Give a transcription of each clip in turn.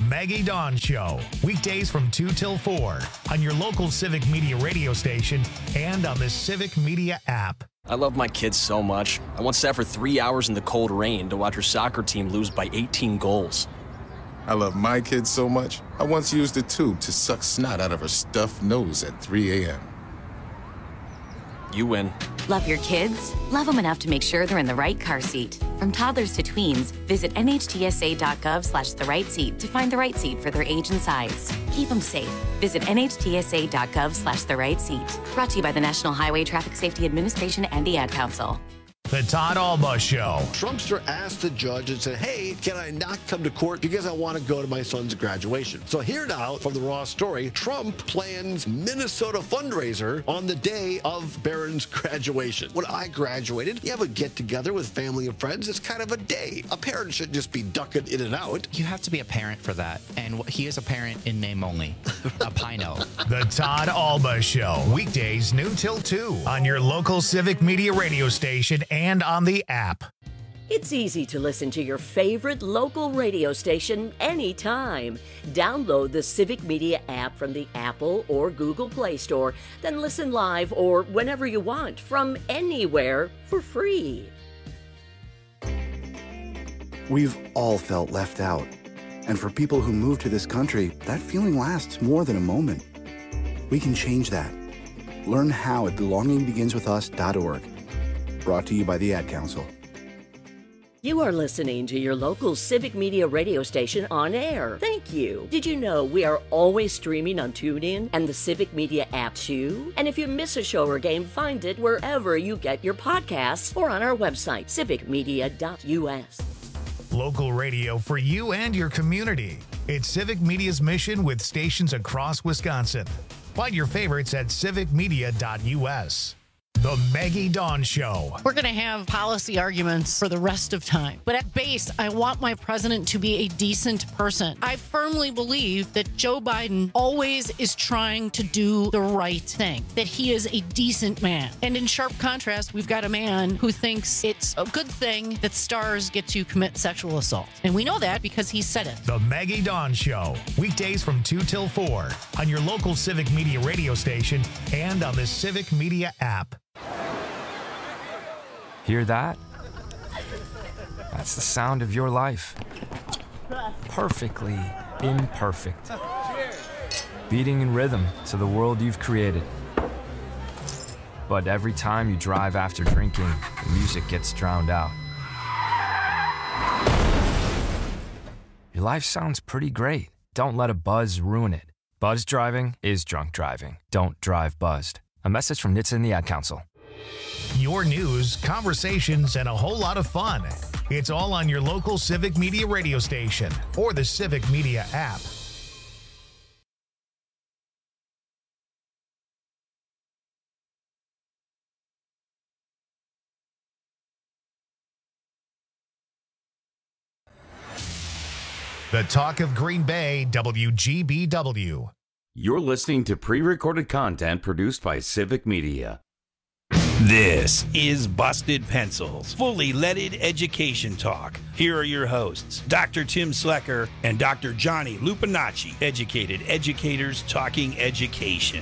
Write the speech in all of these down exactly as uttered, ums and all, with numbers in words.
Maggie Dawn Show, weekdays from two till four on your local Civic Media radio station and on the Civic Media app. I love my kids so much. I once sat for three hours in the cold rain to watch her soccer team lose by eighteen goals. I love my kids so much, I once used a tube to suck snot out of her stuffed nose at three a.m. You win. Love your kids? Love them enough to make sure they're in the right car seat. From toddlers to tweens, visit nhtsa.gov slash the right seat to find the right seat for their age and size. Keep them safe. Visit nhtsa.gov slash the right seat. Brought to you by the National Highway Traffic Safety Administration and the Ad Council. The Todd Alba Show. Trumpster asked the judge and said, hey, can I not come to court because I want to go to my son's graduation? So here now from the Raw story, Trump plans Minnesota fundraiser on the day of Barron's graduation. When I graduated, you have a get-together with family and friends. It's kind of a day. A parent shouldn't just be ducking in and out. You have to be a parent for that. And he is a parent in name only. A Pino. The Todd Alba Show. Weekdays noon till two on your local Civic Media radio station and on the app. It's easy to listen to your favorite local radio station anytime. Download the Civic Media app from the Apple or Google Play Store, then listen live or whenever you want from anywhere for free. We've all felt left out. And for people who move to this country, that feeling lasts more than a moment. We can change that. Learn how at belonging begins with us dot org. Brought to you by the Ad Council. You are listening to your local Civic Media radio station on air. Thank you. Did you know we are always streaming on TuneIn and the Civic Media app too? And if you miss a show or game, find it wherever you get your podcasts or on our website, civic media dot u s. Local radio for you and your community. It's Civic Media's mission with stations across Wisconsin. Find your favorites at civic media dot u s. The Maggie Dawn Show. We're going to have policy arguments for the rest of time. But at base, I want my president to be a decent person. I firmly believe that Joe Biden always is trying to do the right thing, that he is a decent man. And in sharp contrast, we've got a man who thinks it's a good thing that stars get to commit sexual assault. And we know that because he said it. The Maggie Dawn Show. Weekdays from two till four on your local Civic Media radio station and on the Civic Media app. Hear that? That's the sound of your life. Perfectly imperfect. Beating in rhythm to the world you've created. But every time you drive after drinking, the music gets drowned out. Your life sounds pretty great. Don't let a buzz ruin it. Buzz driving is drunk driving. Don't drive buzzed. A message from N H T S A and the Ad Council. Your news, conversations, and a whole lot of fun. It's all on your local Civic Media radio station or the Civic Media app. The Talk of Green Bay, W G B W. You're listening to pre-recorded content produced by Civic Media. This is Busted Pencils, fully leaded education talk. Here are your hosts, Doctor Tim Slecker and Doctor Johnny Lupinacci, educated educators talking education.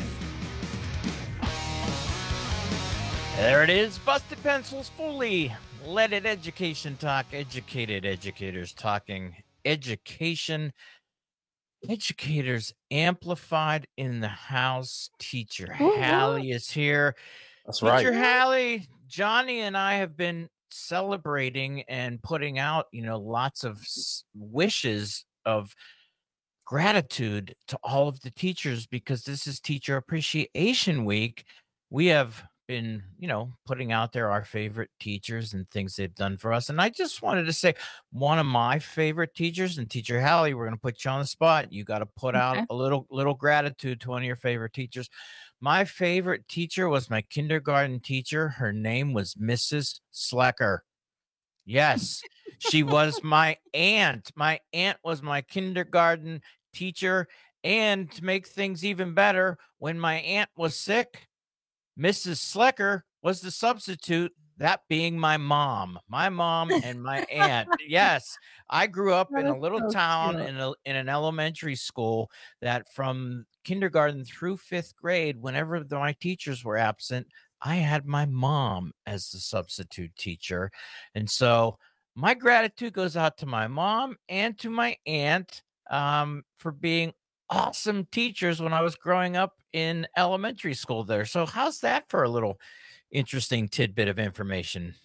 There it is, Busted Pencils, fully leaded education talk, educated educators talking education. Educators amplified in the house. Teacher Hallie is here. That's Teacher right. Teacher Hallie, Johnny and I have been celebrating and putting out, you know, lots of s- wishes of gratitude to all of the teachers because this is Teacher Appreciation Week. We have been, you know, putting out there our favorite teachers and things they've done for us. And I just wanted to say one of my favorite teachers, and Teacher Hallie, we're going to put you on the spot. You got to put out Okay. a little little gratitude to one of your favorite teachers. My favorite teacher was my kindergarten teacher. Her name was Missus Slecker. Yes, she was my aunt. My aunt was my kindergarten teacher. And to make things even better, when my aunt was sick, Missus Slecker was the substitute That being my mom, my mom and my aunt. Yes, I grew up That in a is little so town cute. in a in an elementary school that from kindergarten through fifth grade, whenever the, my teachers were absent, I had my mom as the substitute teacher. And so my gratitude goes out to my mom and to my aunt um, for being awesome teachers when I was growing up in elementary school there. So how's that for a little interesting tidbit of information?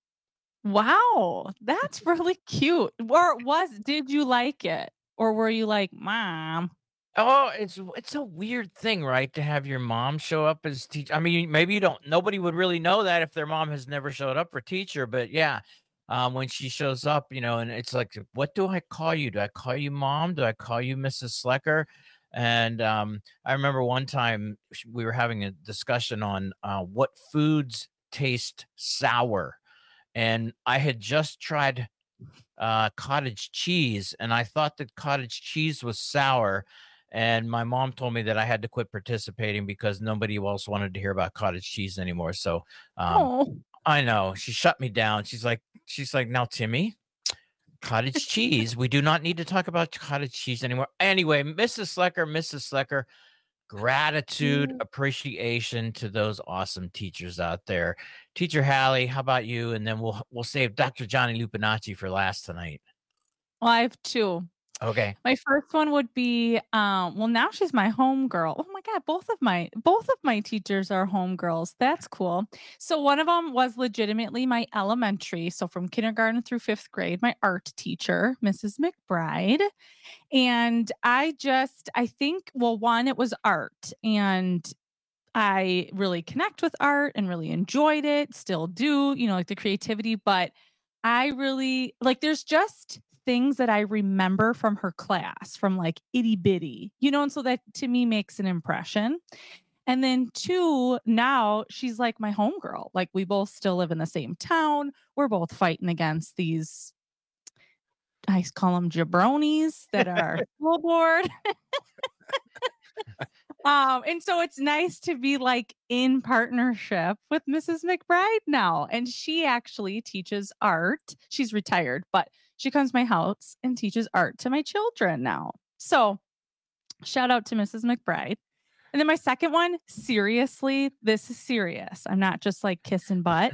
Wow, that's really cute. Or was did you like it? Or were you like, "Mom"? Oh, it's it's a weird thing, right? To have your mom show up as teacher. I mean, maybe you don't nobody would really know that if their mom has never showed up for teacher, but yeah, um, when she shows up, you know, and it's like, what do I call you? Do I call you mom? Do I call you Missus Slecker? And um, I remember one time sh- we were having a discussion on uh, what foods taste sour, and I had just tried uh, cottage cheese, and I thought that cottage cheese was sour. And my mom told me that I had to quit participating because nobody else wanted to hear about cottage cheese anymore. So um, Oh. I know she shut me down. She's like, she's like, now Timmy, cottage cheese. We do not need to talk about cottage cheese anymore. Anyway, Missus Slecker, Missus Slecker, gratitude, appreciation to those awesome teachers out there. Teacher Hallie, how about you? And then we'll we'll save Doctor Johnny Lupinacci for last tonight. Well, I have two. Okay. My first one would be, um, well, now she's my homegirl. Oh my God, both of my both of my teachers are homegirls. That's cool. So one of them was legitimately my elementary, so from kindergarten through fifth grade, my art teacher, Missus McBride. And I just, I think, well, one, it was art, and I really connect with art and really enjoyed it, still do, you know, like the creativity, but I really like there's just things that I remember from her class from like itty bitty, you know, and so that to me makes an impression. And then two, now she's like my homegirl. Like we both still live in the same town. We're both fighting against these, I call them jabronis that are school board. Um, and so it's nice to be like in partnership with Missus McBride now. And she actually teaches art. She's retired, but she comes to my house and teaches art to my children now. So shout out to Missus McBride. And then my second one, seriously, this is serious. I'm not just like kissing butt,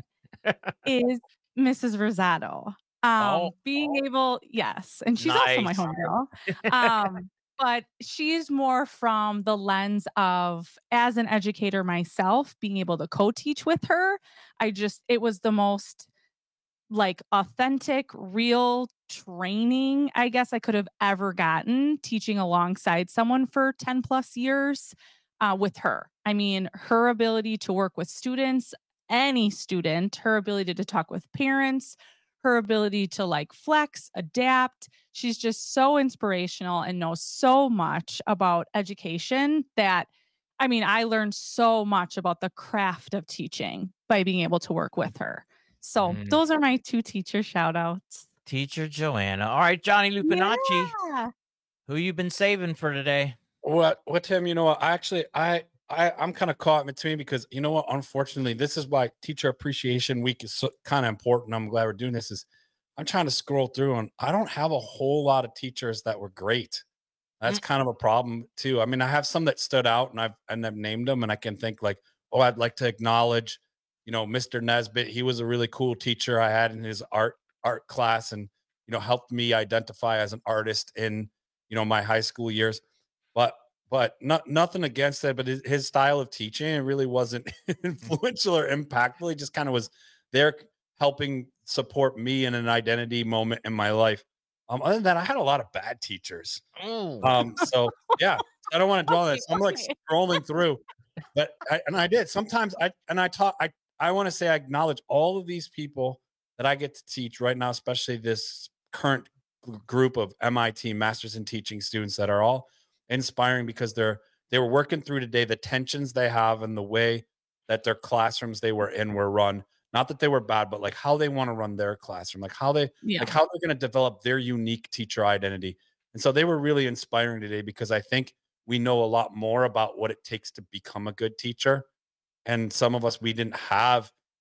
is Missus Rosado. Um, Oh. being able, yes. And she's also my Nice. homegirl. Um, but she's more from the lens of, as an educator myself, being able to co-teach with her. I just, it was the most like authentic, real training, I guess I could have ever gotten teaching alongside someone for ten plus years uh, with her. I mean, her ability to work with students, any student, her ability to talk with parents, her ability to like flex, adapt. She's just so inspirational and knows so much about education that, I mean, I learned so much about the craft of teaching by being able to work with her. So Mm. those are my two teacher shout outs. Teacher Joanna. All right, Johnny Lupinacci, Yeah. who you been saving for today? What what Tim, you know what? I actually I I I'm kind of caught in between because you know what? Unfortunately, this is why Teacher Appreciation Week is so, kind of important. I'm glad we're doing this. Is I'm trying to scroll through and I don't have a whole lot of teachers that were great. That's kind of a problem too. I mean, I have some that stood out and I've and I've named them and I can think like, oh, I'd like to acknowledge, you know, Mister Nesbitt. He was a really cool teacher I had in his art art class and you know helped me identify as an artist in you know my high school years. But but not nothing against that. But his, his style of teaching it really wasn't influential or impactful. He just kind of was there helping support me in an identity moment in my life. Um, other than that, I had a lot of bad teachers. Oh. Um, so yeah, I don't want to dwell on Okay, this. I'm like okay. scrolling through, but I, and I did sometimes. I and I taught. I I want to say I acknowledge all of these people that I get to teach right now, especially this current g- group of M I T Masters in Teaching students that are all inspiring because they're they were working through today the tensions they have and the way that their classrooms they were in were run. Not that they were bad, but like how they want to run their classroom, like how they Yeah. like how they're going to develop their unique teacher identity. And so they were really inspiring today because I think we know a lot more about what it takes to become a good teacher. And some of us, we didn't have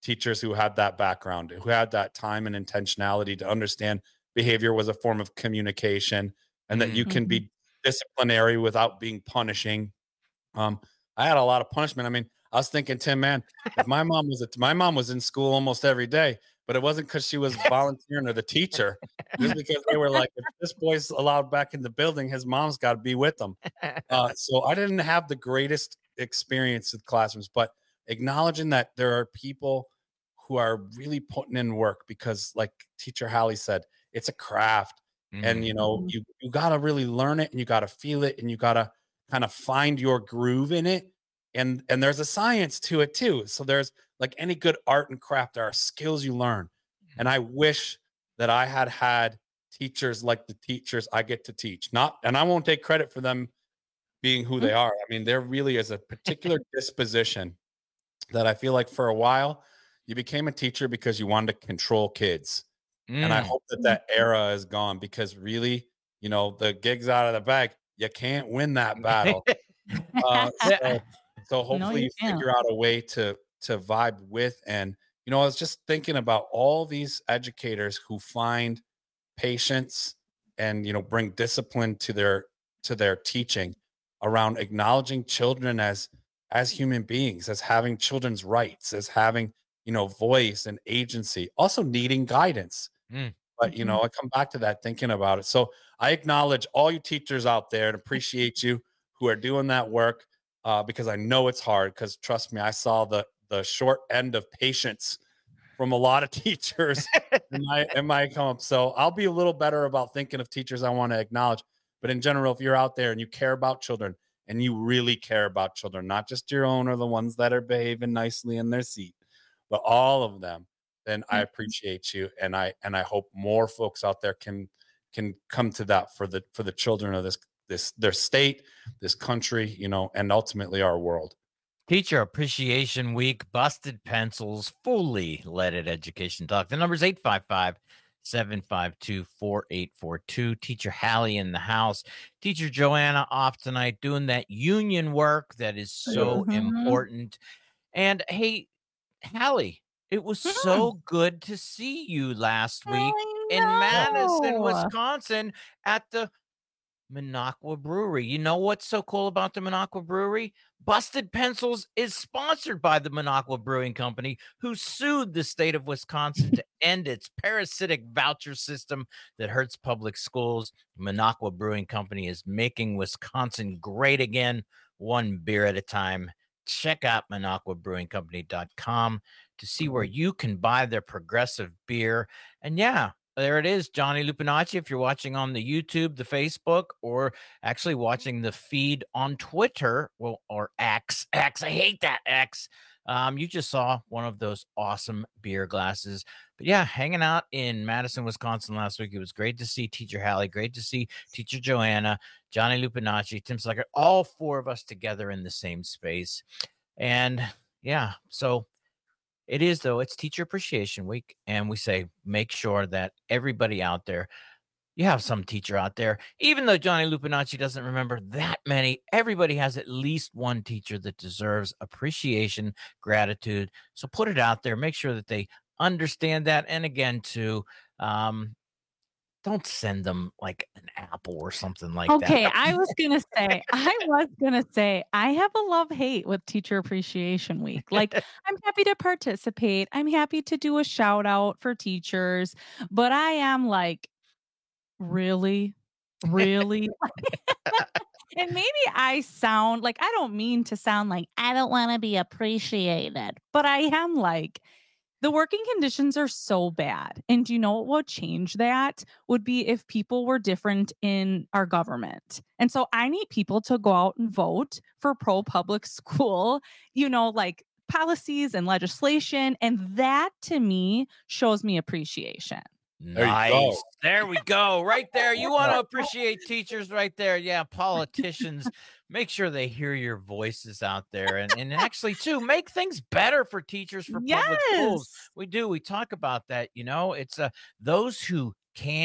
teachers who had that background, who had that time and intentionality to understand behavior was a form of communication, and that you can be disciplinary without being punishing. Um, I had a lot of punishment. I mean, I was thinking, Tim, man, if my mom was, a, my mom was in school almost every day, but it wasn't because she was volunteering or the teacher, just because they were like, if this boy's allowed back in the building, his mom's got to be with him. Uh, so I didn't have the greatest experience with classrooms, but acknowledging that there are people who are really putting in work, because like teacher Hallie said, it's a craft. Mm-hmm. And, you know, you, you got to really learn it, and you got to feel it, and you got to kind of find your groove in it. And, and there's a science to it too. So there's like any good art and craft, there are skills you learn. And I wish that I had had teachers like the teachers I get to teach. Not, and I won't take credit for them being who they are. I mean, there really is a particular disposition that I feel like for a while you became a teacher because you wanted to control kids. Mm. And I hope that that era is gone, because really, you know, the gig's out of the bag. You can't win that battle. uh, so, so hopefully no, you, you figure out a way to, to vibe with. And, you know, I was just thinking about all these educators who find patience and, you know, bring discipline to their, to their teaching around acknowledging children as, as human beings, as having children's rights, as having, you know, voice and agency, also needing guidance. Mm. But, you know, I come back to that thinking about it. So I acknowledge all you teachers out there and appreciate you who are doing that work, uh, because I know it's hard, because trust me, I saw the, the short end of patience from a lot of teachers in my, in my come up. So I'll be a little better about thinking of teachers I want to acknowledge. But in general, if you're out there and you care about children, and you really care about children, not just your own or the ones that are behaving nicely in their seat, but all of them, then I appreciate you. And I, and I hope more folks out there can, can come to that for the, for the children of this, this, their state, this country, you know, and ultimately our world. Teacher Appreciation Week, Busted Pencils, fully leaded education talk. The number is eight five five, seven five two, four eight four two. Teacher Hallie in the house. Teacher Joanna off tonight doing that union work that is so mm-hmm. important. And hey, Hallie, it was mm. so good to see you last week in Madison, Wisconsin at the Minocqua Brewery. You know what's so cool about the Minocqua Brewery? Busted Pencils is sponsored by the Minocqua Brewing Company, who sued the state of Wisconsin to end its parasitic voucher system that hurts public schools. Minocqua Brewing Company is making Wisconsin great again, one beer at a time. Check out minocqua brewing company dot com to see where you can buy their progressive beer. And yeah, there it is, Johnny Lupinacci. If you're watching on the YouTube, the Facebook, or actually watching the feed on Twitter, well, or X, X, I hate that X. Um, you just saw one of those awesome beer glasses. But yeah, hanging out in Madison, Wisconsin last week. It was great to see Teacher Hallie, great to see Teacher Joanna, Johnny Lupinacci, Tim Slacker, all four of us together in the same space. And yeah, so it is, though. It's Teacher Appreciation Week, and we say make sure that everybody out there, you have some teacher out there, even though Johnny Lupinacci doesn't remember that many, everybody has at least one teacher that deserves appreciation, gratitude. So put it out there. Make sure that they understand that. And again, too, um, don't send them like an apple or something like okay, that. Okay, I was gonna say, I was gonna say, I have a love-hate with Teacher Appreciation Week. Like, I'm happy to participate. I'm happy to do a shout out for teachers, but I am like, really, really. And maybe I sound like, I don't mean to sound like I don't want to be appreciated, but I am like, the working conditions are so bad. And do you know what would change that? Would be if people were different in our government. And so I need people to go out and vote for pro-public school, you know, like policies and legislation. And that to me shows me appreciation. Nice. There we go. Right there. You want to appreciate teachers right there. Yeah. Politicians, make sure they hear your voices out there. And, and actually, too, make things better for teachers for yes. public schools. We do. We talk about that. You know, it's uh, those who can,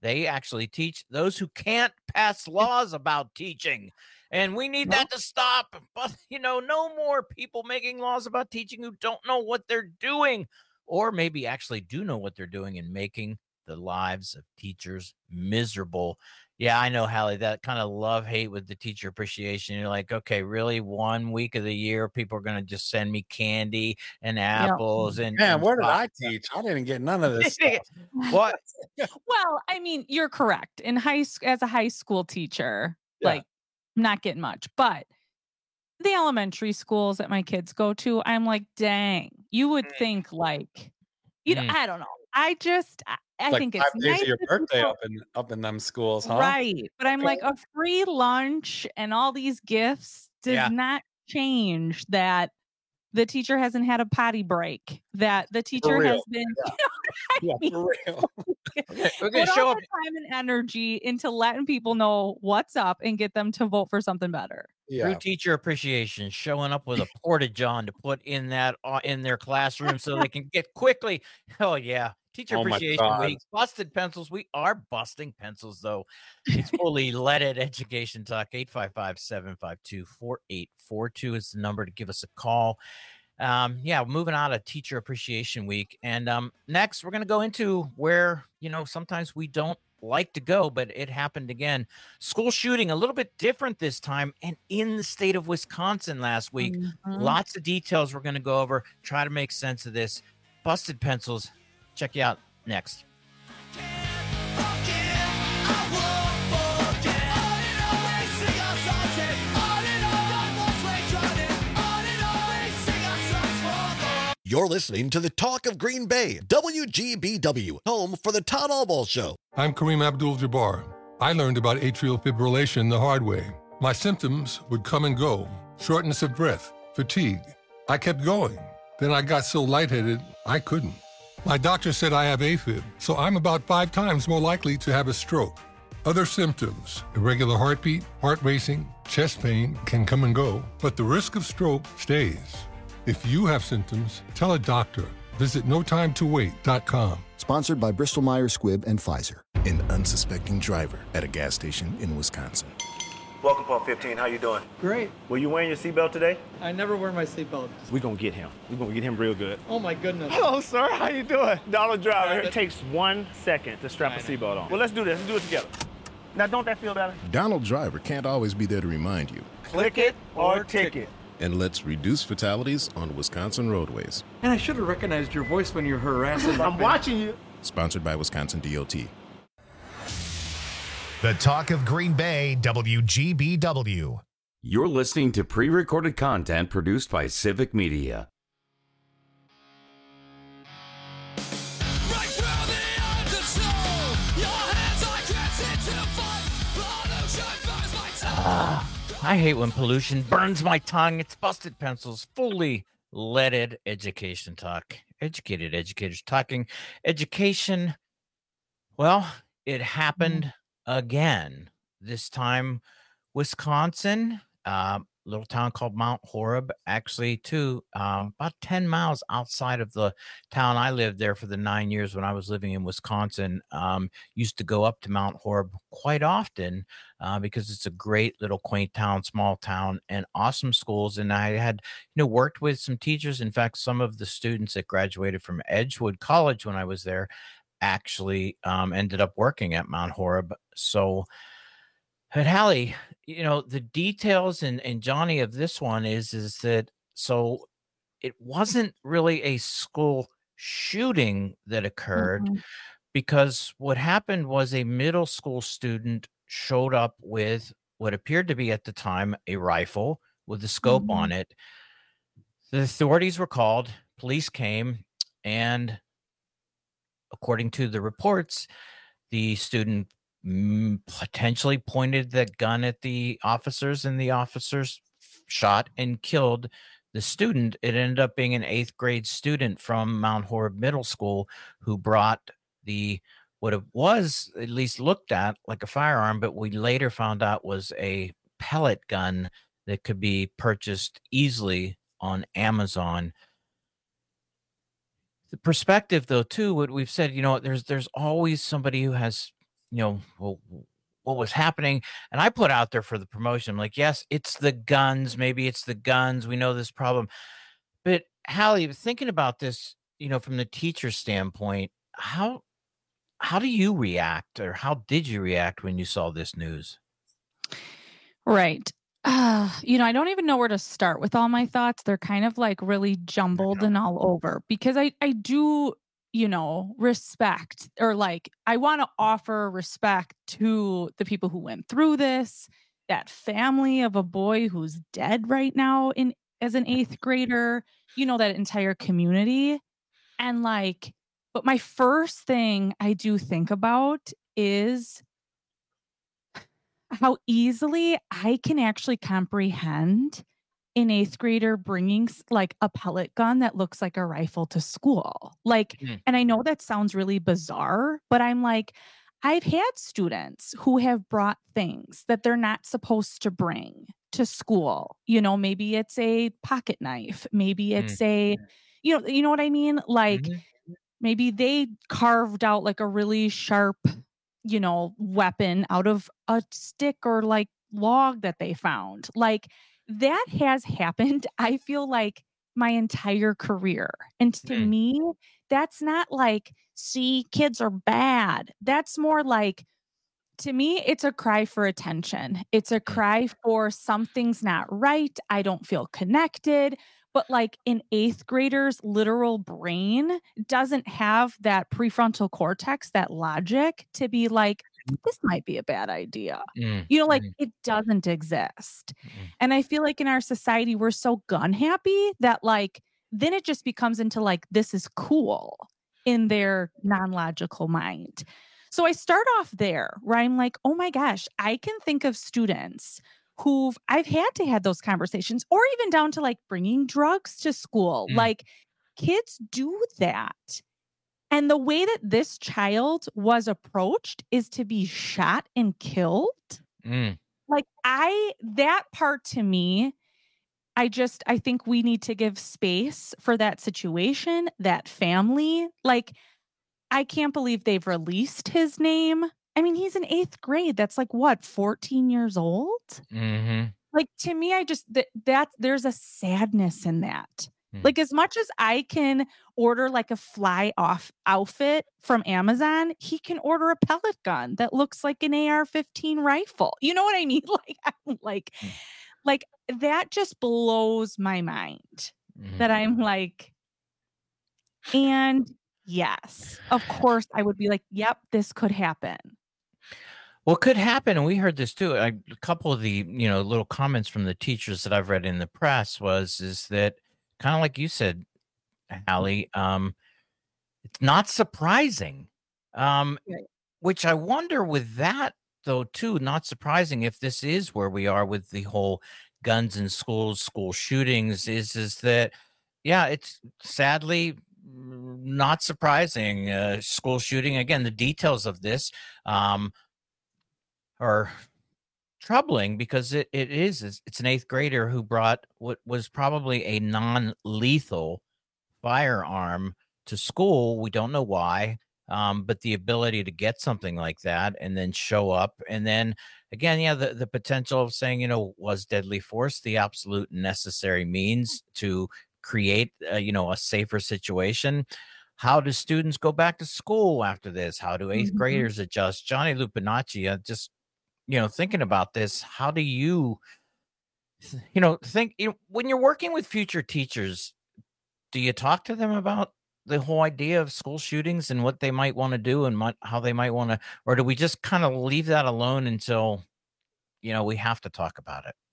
They actually teach those who can't pass laws about teaching. And we need that to stop. But, you know, no more people making laws about teaching who don't know what they're doing, or maybe actually do know what they're doing and making the lives of teachers miserable. Yeah, I know, Hallie, that kind of love-hate with the teacher appreciation. You're like, okay, really? One week of the year, people are going to just send me candy and apples. Yep. and Man, and where did stuff. I teach? I didn't get none of this stuff. What? Well, I mean, you're correct. In high school, as a high school teacher, Yeah. like, not getting much, but the elementary schools that my kids go to, I'm like, dang, you would think like, you know, Mm. I don't know. I just, I, I like think five it's days nice of your that birthday people- up in up in them schools, huh? right. But I'm like, a free lunch and all these gifts does Yeah. not change that the teacher hasn't had a potty break, that the teacher real. has been, you know what I Yeah, mean? for real. Okay, we're going Put to show all up. the time and energy into letting people know what's up and get them to vote for something better. Yeah. True teacher appreciation, showing up with a porta john to put in that uh, in their classroom so they can get quickly. Oh yeah, teacher Oh, my appreciation God. week. Busted pencils. We are busting pencils though. It's fully leaded education talk. eight five five, seven five two, four eight four two is the number to give us a call. Um, yeah, moving on to teacher appreciation week, and um, next we're gonna go into where you know sometimes we don't like to go, but it happened again. School shooting, a little bit different this time, and in the state of Wisconsin last week. Mhm. Lots of details we're going to go over, try to make sense of this. Busted pencils. Check you out next. You're listening to the Talk of Green Bay, W G B W, home for the Todd Allball Show. I'm Kareem Abdul-Jabbar. I learned about atrial fibrillation the hard way. My symptoms would come and go, shortness of breath, fatigue. I kept going. Then I got so lightheaded, I couldn't. My doctor said I have AFib, so I'm about five times more likely to have a stroke. Other symptoms, irregular heartbeat, heart racing, chest pain can come and go, but the risk of stroke stays. If you have symptoms, tell a doctor. Visit no time to wait dot com. Sponsored by Bristol Myers Squibb and Pfizer. An unsuspecting driver at a gas station in Wisconsin. Welcome, Pump fifteen. How you doing? Great. Were you wearing your seatbelt today? I never wear my seatbelt. We're gonna get him. We're gonna get him real good. Oh my goodness. Hello, sir. How you doing? Donald Driver. Private. It takes one second to strap a seatbelt on. Well, let's do this. Let's do it together. Now, don't that feel better? Donald Driver can't always be there to remind you. Click it or ticket. And let's reduce fatalities on Wisconsin roadways. And I should have recognized your voice when you're harassing. I'm watching you. Sponsored by Wisconsin D O T. The Talk of Green Bay, W G B W. You're listening to pre-recorded content produced by Civic Media. Ah, I hate when pollution burns my tongue. It's busted pencils, fully leaded education talk. Educated educators talking education. Well, it happened again. This time, Wisconsin, uh, little town called Mount Horeb, actually, too, um, about ten miles outside of the town I lived there for the nine years when I was living in Wisconsin. Um, used to go up to Mount Horeb quite often uh, because it's a great little quaint town, small town, and awesome schools. And I had, you know, worked with some teachers. In fact, some of the students that graduated from Edgewood College when I was there actually um, ended up working at Mount Horeb. So, but Hallie, you know, the details and, and Johnny of this one is, is that, so it wasn't really a school shooting that occurred Mhm. because what happened was a middle school student showed up with what appeared to be at the time a rifle with a scope on it. The authorities were called, police came, and according to the reports, the student mm, potentially pointed the gun at the officers, and the officers shot and killed the student. It ended up being an eighth grade student from Mount Horeb Middle School who brought the what it was at least looked at like a firearm, but we later found out was a pellet gun that could be purchased easily on Amazon. The perspective, though, too, what we've said, you know, there's there's always somebody who has, you know, well, what was happening. And I put out there for the promotion, I'm like, yes, it's the guns. Maybe it's the guns. We know this problem. But Hallie, thinking about this, you know, from the teacher standpoint, how how do you react, or how did you react when you saw this news? Right. Uh, you know, I don't even know where to start with all my thoughts. They're kind of like really jumbled and all over, because I, I do, you know, respect, or like, I want to offer respect to the people who went through this, that family of a boy who's dead right now in as an eighth grader, you know, that entire community. And like, but my first thing I do think about is how easily I can actually comprehend an eighth grader bringing s- like a pellet gun that looks like a rifle to school. Like, Mm. and I know that sounds really bizarre, but I'm like, I've had students who have brought things that they're not supposed to bring to school. You know, maybe it's a pocket knife, maybe it's a, you know, you know what I mean? Like, maybe they carved out like a really sharp, you know, weapon out of a stick or like log that they found. Like, that has happened, I feel like, my entire career. And to Mm. me, that's not like, see, kids are bad. That's more like, to me, it's a cry for attention. It's a cry for something's not right. I don't feel connected. But like an eighth grader's literal brain doesn't have that prefrontal cortex, that logic to be like, this might be a bad idea. Mm, You know, like mm. it doesn't exist. And I feel like in our society, we're so gun happy that like, then it just becomes into like, this is cool in their non-logical mind. So I start off there where I'm like, oh my gosh, I can think of students who've I've had to have those conversations, or even down to like bringing drugs to school. Mm. Like, kids do that. And the way that this child was approached is to be shot and killed. Mm. Like, I, that part to me, I just, I think we need to give space for that situation, that family. Like, I can't believe they've released his name. I mean, he's in eighth grade. That's like what, fourteen years old? Mm-hmm. Like, to me, I just, that, that there's a sadness in that. Like, as much as I can order like a fly off outfit from Amazon, he can order a pellet gun that looks like an A R fifteen rifle. You know what I mean? Like, I'm like, like that just blows my mind that I'm like, and yes, of course I would be like, yep, this could happen. What could happen, and we heard this too. I, a couple of the you know little comments from the teachers that I've read in the press was is that kind of like you said, Hallie, um, it's not surprising. Um, which I wonder with that though too, not surprising if this is where we are with the whole guns in schools, school shootings. Is is that yeah? It's sadly not surprising. Uh, school shooting again. The details of this. Um, are troubling because it, it is it's an eighth grader who brought what was probably a non-lethal firearm to school. We don't know why, um, but the ability to get something like that and then show up, and then again, yeah, the, the potential of saying, you know, was deadly force the absolute necessary means to create, uh, you know, a safer situation? How do students go back to school after this? How do eighth Mhm. graders adjust? Johnny Lupinacci, uh, just you know, thinking about this, how do you, you know, think you know, when you're working with future teachers, do you talk to them about the whole idea of school shootings and what they might want to do and might, how they might want to, or do we just kind of leave that alone until, you know, we have to talk about it?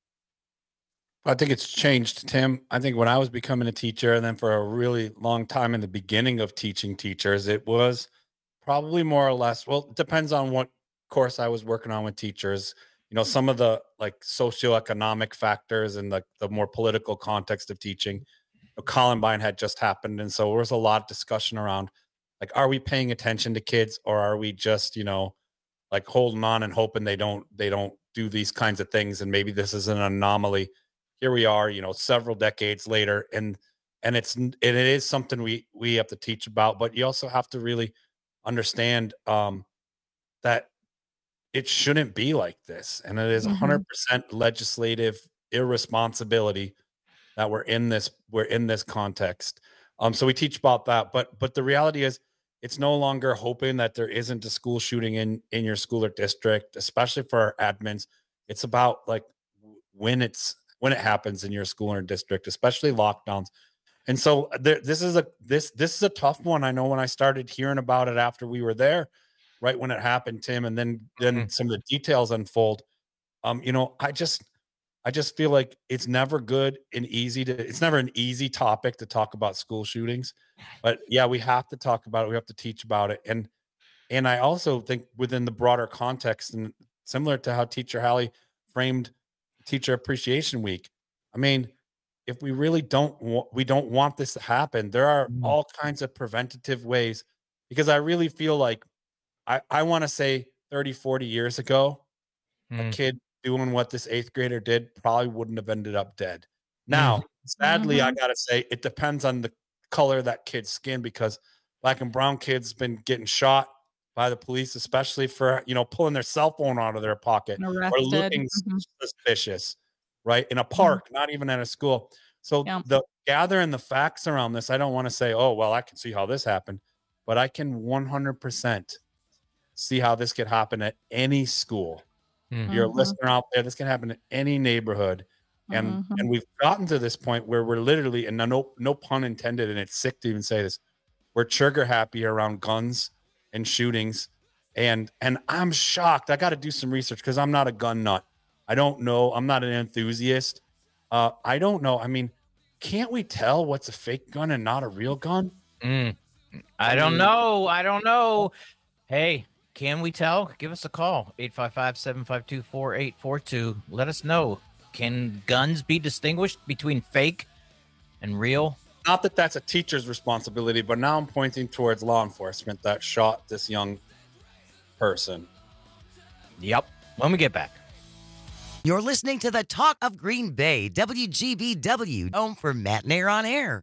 I think it's changed, Tim. I think when I was becoming a teacher, and then for a really long time in the beginning of teaching teachers, it was probably more or less, well, it depends on what course I was working on with teachers. You know, some of the like socioeconomic factors and the, the more political context of teaching. You know, Columbine had just happened. And so there was a lot of discussion around like, are we paying attention to kids, or are we just, you know, like holding on and hoping they don't, they don't do these kinds of things. And maybe this is an anomaly. Here we are, you know, several decades later, and, and it's, and it is something we, we have to teach about, but you also have to really understand, um, that it shouldn't be like this. And it is one hundred percent legislative irresponsibility that we're in this, we're in this context. Um, so we teach about that, but, but the reality is it's no longer hoping that there isn't a school shooting in, in your school or district, especially for our admins. It's about like when it's, when it happens in your school or district, especially lockdowns. And so there, this is a, this, this is a tough one. I know when I started hearing about it after we were there, right when it happened, Tim, and then, then mm-hmm. some of the details unfold. Um, you know, I just, I just feel like it's never good and easy to, it's never an easy topic to talk about school shootings, but yeah, we have to talk about it. We have to teach about it. And, and I also think within the broader context, and similar to how Teacher Hallie framed Teacher Appreciation Week, I mean, if we really don't want, we don't want this to happen, there are mm. all kinds of preventative ways, because I really feel like I, I want to say thirty, forty years ago, mm. a kid doing what this eighth grader did probably wouldn't have ended up dead. Now, mm-hmm. sadly, I got to say, it depends on the color of that kid's skin, because black and brown kids been getting shot by the police, especially for, you know, pulling their cell phone out of their pocket or looking mm-hmm. suspicious, right? In a park, mm-hmm. not even at a school. So yeah. the gathering the facts around this, I don't want to say, oh, well, I can see how this happened, but I can one hundred percent see how this could happen at any school. Mm-hmm. You're a listener out there, this can happen in any neighborhood. And mm-hmm. and we've gotten to this point where we're literally, and no no pun intended, and it's sick to even say this, we're trigger happy around guns and shootings. And and I'm shocked. I got to do some research because I'm not a gun nut. I don't know. I'm not an enthusiast. Uh, I don't know. I mean, can't we tell what's a fake gun and not a real gun? Mm. I, I don't mean, know. I don't know. Hey, can we tell? Give us a call. eight five five, seven five two, four eight four two. Let us know. Can guns be distinguished between fake and real? Not that that's a teacher's responsibility, but now I'm pointing towards law enforcement that shot this young person. Yep. When we get back. You're listening to the Talk of Green Bay, W G B W, home for Matt Nair on Air.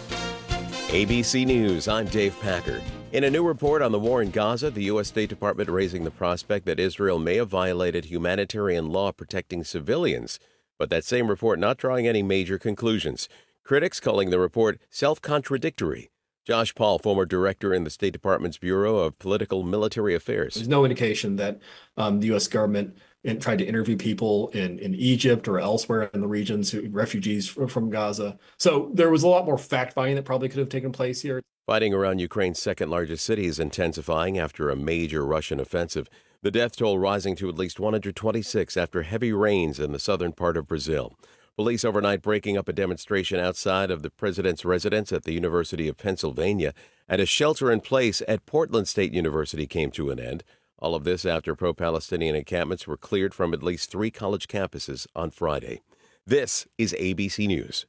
A B C News, I'm Dave Packer. In a new report on the war in Gaza, the U S State Department raising the prospect that Israel may have violated humanitarian law protecting civilians, but that same report not drawing any major conclusions. Critics calling the report self-contradictory. Josh Paul, former director in the State Department's Bureau of Political Military Affairs. There's no indication that um, the U S government and tried to interview people in, in Egypt or elsewhere in the regions, who, refugees from Gaza. So there was a lot more fact-finding that probably could have taken place here. Fighting around Ukraine's second-largest city is intensifying after a major Russian offensive. The death toll rising to at least one hundred twenty-six after heavy rains in the southern part of Brazil. Police overnight breaking up a demonstration outside of the president's residence at the University of Pennsylvania, and a shelter-in-place at Portland State University came to an end. All of this after pro-Palestinian encampments were cleared from at least three college campuses on Friday. This is A B C News.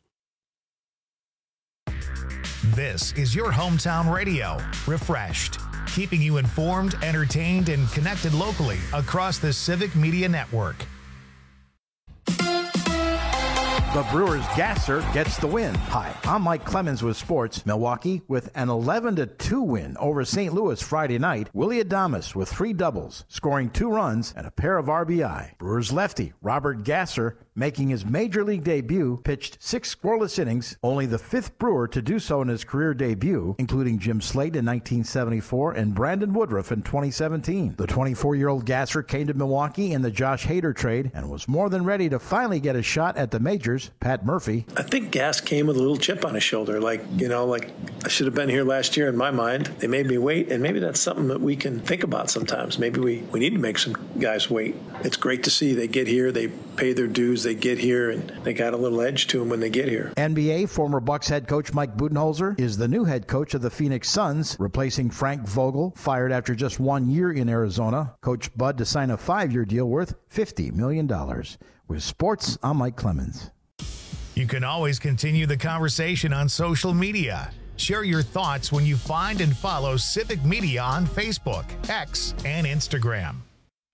This is your hometown radio, Refreshed, keeping you informed, entertained, and connected locally across the Civic Media Network. The Brewers gasser gets the win. Hi, I'm Mike Clemens with sports. Milwaukee with an eleven to two win over Saint Louis Friday night. Willie Adames with three doubles, scoring two runs and a pair of R B I. Brewers lefty Robert Gasser, making his major league debut, pitched six scoreless innings, only the fifth Brewer to do so in his career debut, including Jim Slate in nineteen seventy-four and Brandon Woodruff in twenty seventeen. The twenty-four-year-old Gasser came to Milwaukee in the Josh Hader trade and was more than ready to finally get a shot at the majors. Pat Murphy. I think Gas came with a little chip on his shoulder, like, you know, like I should have been here last year in my mind. They made me wait, and maybe that's something that we can think about sometimes. Maybe we, we need to make some guys wait. It's great to see they get here, they pay their dues, they get here, and they got a little edge to them when they get here. N B A former Bucks head coach Mike Budenholzer is the new head coach of the Phoenix Suns, replacing Frank Vogel, fired after just one year in Arizona. Coach Bud to sign a five-year deal worth fifty million dollars. With sports, I'm Mike Clemens. You can always continue the conversation on social media. Share your thoughts when you find and follow Civic Media on Facebook, X, and Instagram.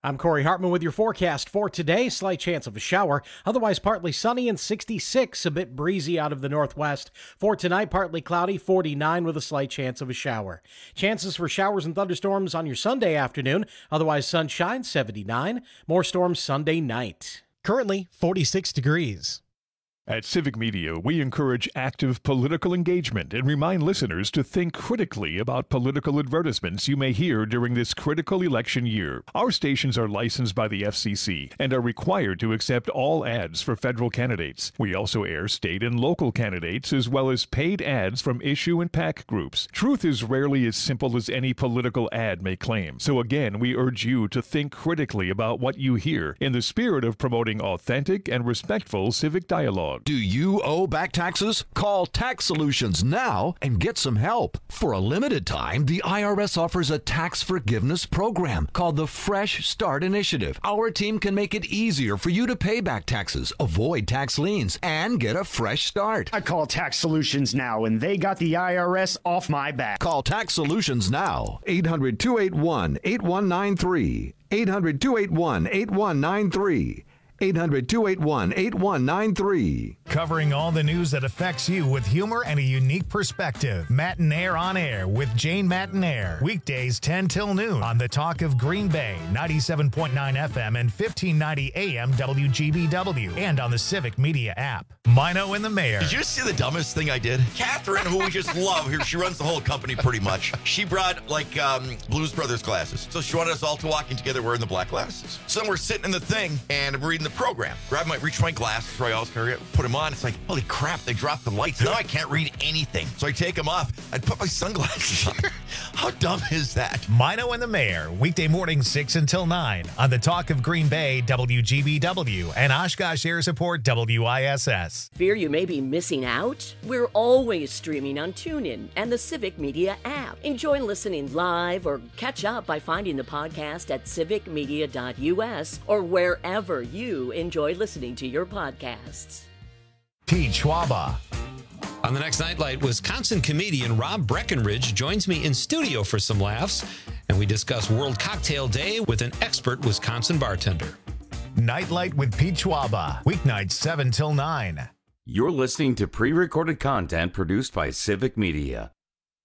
I'm Corey Hartman with your forecast for today. Slight chance of a shower, otherwise partly sunny and sixty-six, a bit breezy out of the northwest. For tonight, partly cloudy, forty-nine with a slight chance of a shower. Chances for showers and thunderstorms on your Sunday afternoon, otherwise sunshine, seventy-nine. More storms Sunday night. Currently, forty-six degrees. At Civic Media, we encourage active political engagement and remind listeners to think critically about political advertisements you may hear during this critical election year. Our stations are licensed by the F C C and are required to accept all ads for federal candidates. We also air state and local candidates as well as paid ads from issue and PAC groups. Truth is rarely as simple as any political ad may claim. So again, we urge you to think critically about what you hear in the spirit of promoting authentic and respectful civic dialogue. Do you owe back taxes? Call Tax Solutions now and get some help. For a limited time, the I R S offers a tax forgiveness program called the Fresh Start Initiative. Our team can make it easier for you to pay back taxes, avoid tax liens, and get a fresh start. I call Tax Solutions now, and they got the I R S off my back. Call Tax Solutions now. eight hundred, two eight one, eight one nine three. eight hundred, two eight one, eight one nine three. eight hundred, two eight one, eight one nine three. Covering all the news that affects you with humor and a unique perspective. Matinaire on Air with Jane Matinaire. Weekdays ten till noon on the Talk of Green Bay, ninety-seven point nine F M and fifteen ninety A M W G B W, and on the Civic Media app. Mino and the Mayor. Did you see the dumbest thing I did? Catherine, who we just love here, she runs the whole company pretty much. She brought like um, Blues Brothers glasses. So she wanted us all to walk in together wearing the black glasses. So then we're sitting in the thing and I'm reading the program. Grab my, reach my glasses, where I always carry it, put them on. It's like, holy crap, they dropped the lights. Now I can't read anything. So I take them off. I'd put my sunglasses on. How dumb is that? Mino and the Mayor, weekday morning six until nine on the Talk of Green Bay, W G B W, and Oshkosh Air Support, W I S S. Fear you may be missing out? We're always streaming on TuneIn and the Civic Media app. Enjoy listening live or catch up by finding the podcast at civic media dot U S or wherever you enjoy listening to your podcasts. Pete Schwaba. On the next Nightlight, Wisconsin comedian Rob Breckenridge joins me in studio for some laughs, and we discuss World Cocktail Day with an expert Wisconsin bartender. Nightlight with Pete Schwaba, weeknights seven till nine. You're listening to pre-recorded content produced by Civic Media.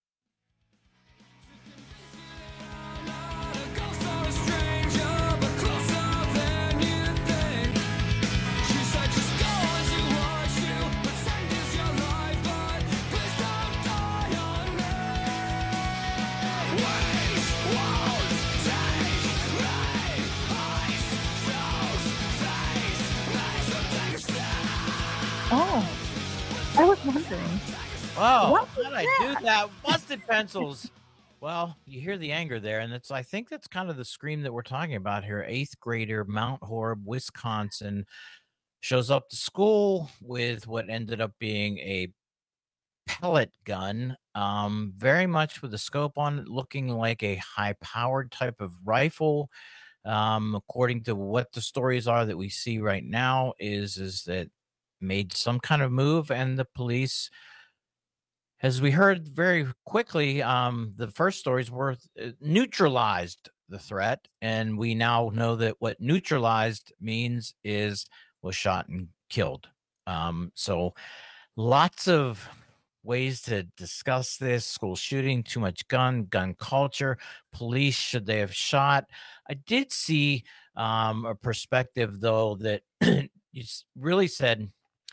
Oh, I was wondering. Wow, What how did was I that? do that? Busted pencils. Well, you hear the anger there, and it's I think that's kind of the scream that we're talking about here. Eighth grader, Mount Horeb, Wisconsin, shows up to school with what ended up being a pellet gun, um, very much with a scope on it, looking like a high-powered type of rifle. Um, according to what the stories are that we see right now, is is that made some kind of move, and the police, as we heard very quickly, um, the first stories were uh, neutralized the threat, and we now know that what neutralized means is was shot and killed. Um, so lots of ways to discuss this: school shooting, too much gun, gun culture, police, should they have shot? I did see um, a perspective, though, that you really said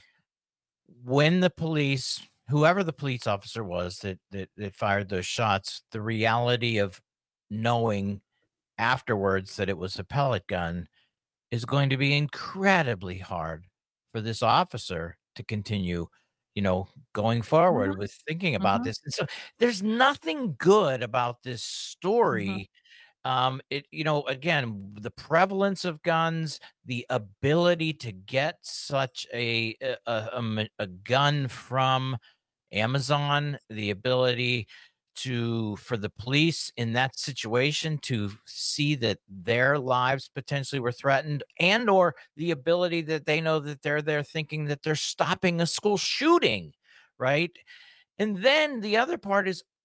when the police, whoever the police officer was that, that that fired those shots, the reality of knowing afterwards that it was a pellet gun is going to be incredibly hard for this officer to continue, you know, going forward Mhm. with thinking about Mhm. this. And so there's nothing good about this story. Um, it, you know, again, the prevalence of guns, the ability to get such a a, a, a ma- a gun from Amazon, the ability to for the police in that situation to see that their lives potentially were threatened, and or the ability that they know that they're there thinking that they're stopping a school shooting, right? And then the other part is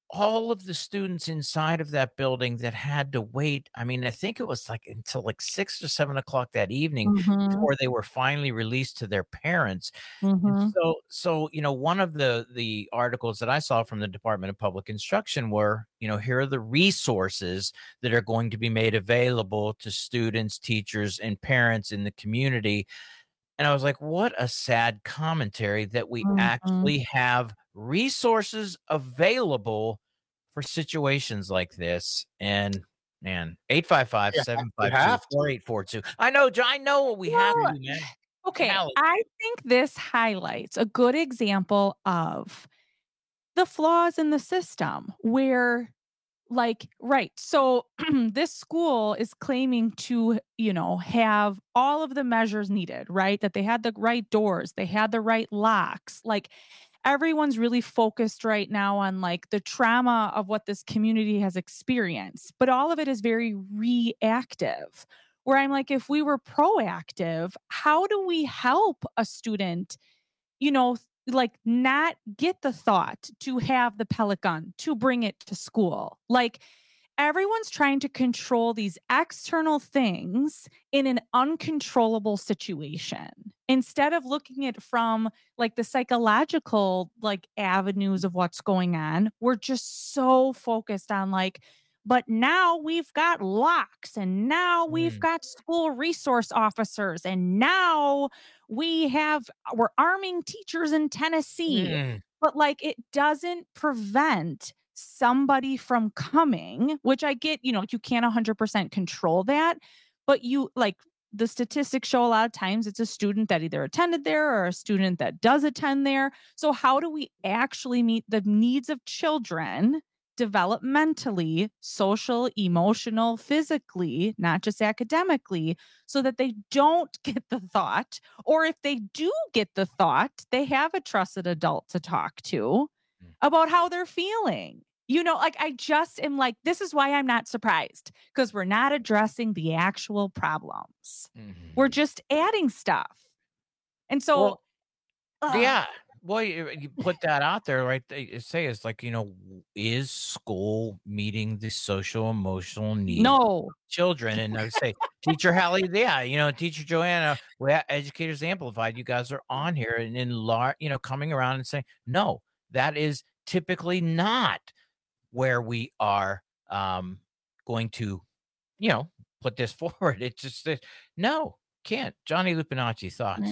all of the students inside of that building that had to wait. I mean, I think it was like until like six or seven o'clock that evening Mhm. before they were finally released to their parents. And Mhm. so, so you know, one of the the articles that I saw from the Department of Public Instruction were, you know, here are the resources that are going to be made available to students, teachers, and parents in the community. And I was like, what a sad commentary that we Mhm. actually have resources available for situations like this. And man, eight five five, Yeah, seven you five two, have to. four eight four two. I know, John, I know what we have to Well, do, man. okay, Callie. I think this highlights a good example of the flaws in the system where like right, so this school is claiming to, you know, have all of the measures needed, right? That they had the right doors, they had the right locks. Like everyone's really focused right now on like the trauma of what this community has experienced, but all of it is very reactive. Where I'm like, if we were proactive, how do we help a student, you know, like not get the thought to have the pellet gun, to bring it to school? Like everyone's trying to control these external things in an uncontrollable situation instead of looking at it from like the psychological like avenues of what's going on. We're just so focused on like, but now we've got locks and now we've Mm. got school resource officers and now we have we're arming teachers in Tennessee. Mm. But like it doesn't prevent somebody from coming, which I get, you know, you can't one hundred percent control that, but you like the statistics show a lot of times it's a student that either attended there or a student that does attend there. So how do we actually meet the needs of children developmentally, social, emotional, physically, not just academically, so that they don't get the thought, or if they do get the thought, they have a trusted adult to talk to about how they're feeling. You know, like I just am like, this is why I'm not surprised because we're not addressing the actual problems. We're just adding stuff. And so, Well, ugh. yeah. Well, you, you put that out there, right? They say it's like, you know, is school meeting the social emotional needs No. of children? And I would say, Teacher Hallie, yeah, you know, Teacher Joanna, we have Educators Amplified. You guys are on here and in large, you know, coming around and saying, no, that is typically not where we are um, going to, you know, put this forward. It's just that no, can't. Johnny Lupinacci, thoughts?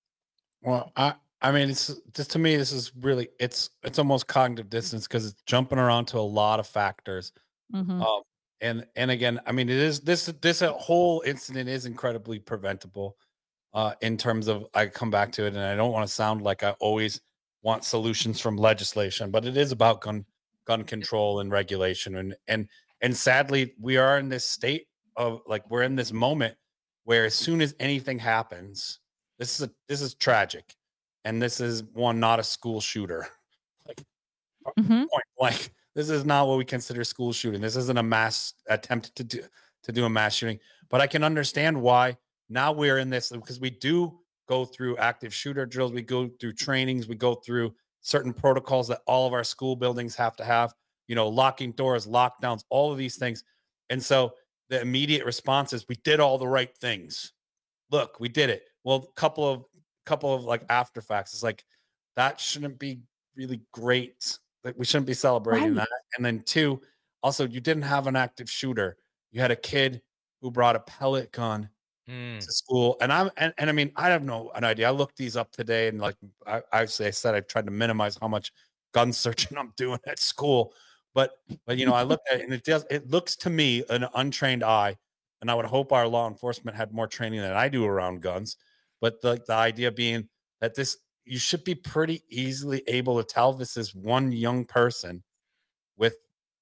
Well, I I mean, it's just to me, this is really it's it's almost cognitive dissonance because it's jumping around to a lot of factors. Mhm. Um, and and again, I mean, it is this this whole incident is incredibly preventable. Uh, in terms of, I come back to it, and I don't want to sound like I always want solutions from legislation, but it is about gun gun control and regulation, and and and sadly, we are in this state of like we're in this moment where as soon as anything happens, this is a this is tragic. And this is one, not a school shooter. Like Mhm. point blank. This is not what we consider school shooting. This isn't a mass attempt to do to do a mass shooting. But I can understand why now we're in this because we do go through active shooter drills, we go through trainings, we go through certain protocols that all of our school buildings have to have, you know, locking doors, lockdowns, all of these things. And so the immediate response is we did all the right things. Look, we did it. Well, a couple of couple of like after facts. It's like that shouldn't be really great. Like we shouldn't be celebrating Right. that. And then two, also you didn't have an active shooter. You had a kid who brought a pellet gun Mm. to school. And I'm and, and I mean, I have no an idea. I looked these up today and like I I say I said I tried to minimize how much gun searching I'm doing at school. But but you know, I looked at it and it does it looks to me an untrained eye. And I would hope our law enforcement had more training than I do around guns. But the, the idea being that this, you should be pretty easily able to tell this is one young person with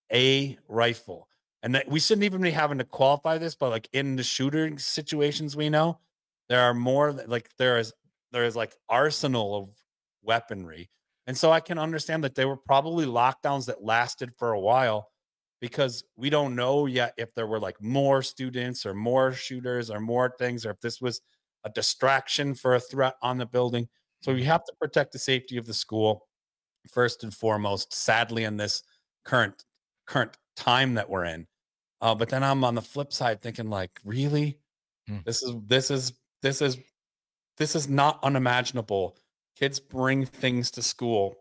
a rifle. And that we shouldn't even be having to qualify this, but like in the shooting situations we know, there are more like there is there is like arsenal of weaponry. And so I can understand that there were probably lockdowns that lasted for a while because we don't know yet if there were like more students or more shooters or more things, or if this was a distraction for a threat on the building. So we have to protect the safety of the school first and foremost. Sadly, in this current current time that we're in. Uh, but then I'm on the flip side thinking like, really, mm. this is this is this is this is not unimaginable. Kids bring things to school.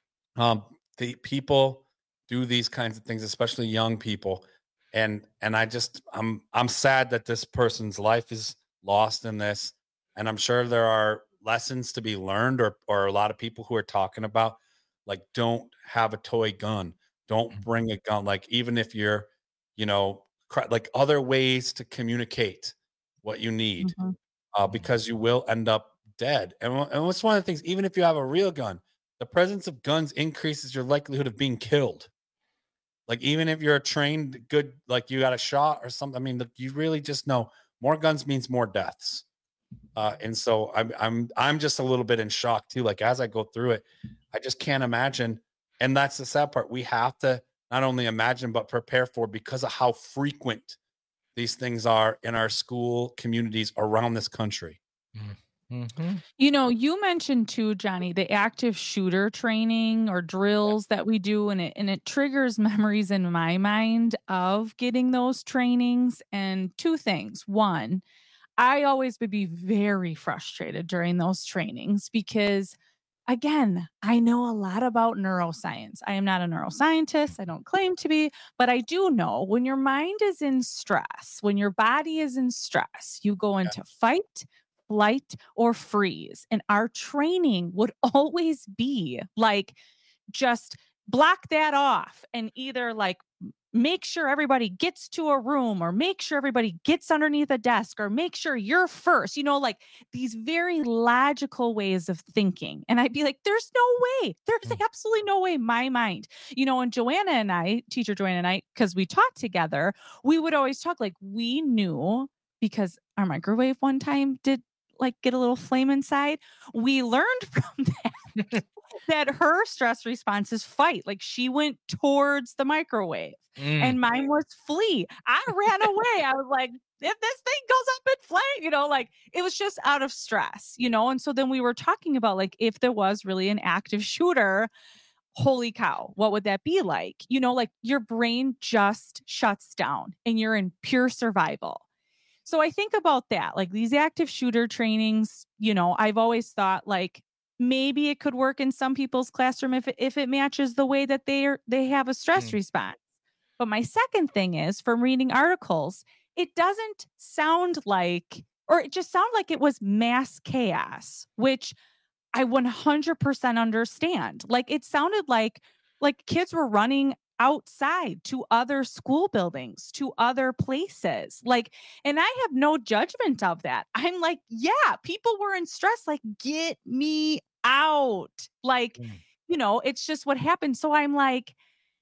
Um, the people do these kinds of things, especially young people. And and I just I'm I'm sad that this person's life is lost in this. And I'm sure there are lessons to be learned, or or a lot of people who are talking about like, don't have a toy gun, don't bring a gun. Like, even if you're, you know, cr- like other ways to communicate what you need, Mhm. uh, because you will end up dead. And, wha- and what's one of the things, even if you have a real gun, the presence of guns increases your likelihood of being killed. Like, even if you're a trained good, like you got a shot or something, I mean, look, you really just know more guns means more deaths. Uh, and so I'm I'm I'm just a little bit in shock too. Like, as I go through it, I just can't imagine. And that's the sad part. We have to not only imagine but prepare for, because of how frequent these things are in our school communities around this country. Mm-hmm. You know, you mentioned too, Johnny, the active shooter training or drills that we do, and it and it triggers memories in my mind of getting those trainings. And two things. One, I always would be very frustrated during those trainings because, again, I know a lot about neuroscience. I am not a neuroscientist. I don't claim to be, but I do know when your mind is in stress, when your body is in stress, you go into fight, flight, or freeze. And our training would always be like, just block that off and either like make sure everybody gets to a room, or make sure everybody gets underneath a desk, or make sure you're first, you know, like these very logical ways of thinking. And I'd be like, there's no way, there's absolutely no way my mind, you know, and Joanna and I, teacher Joanna and I, because we taught together, we would always talk like we knew, because our microwave one time did like get a little flame inside. We learned from that that her stress response is fight. Like, she went towards the microwave Mm. and mine was flee. I ran away. I was like, if this thing goes up in flame, you know, like it was just out of stress, you know? And so then we were talking about like, if there was really an active shooter, holy cow, what would that be like? You know, like your brain just shuts down and you're in pure survival. So I think about that, like these active shooter trainings, you know, I've always thought like maybe it could work in some people's classroom if it, if it matches the way that they are, they have a stress Mm. response. But my second thing is, from reading articles, it doesn't sound like, or it just sounded like it was mass chaos, which I one hundred percent understand. Like it sounded like like kids were running outside to other school buildings, to other places. Like, and I have no judgment of that. I'm like, yeah, people were in stress. Like, get me out. Like, Mm. you know, it's just what happened. So I'm like,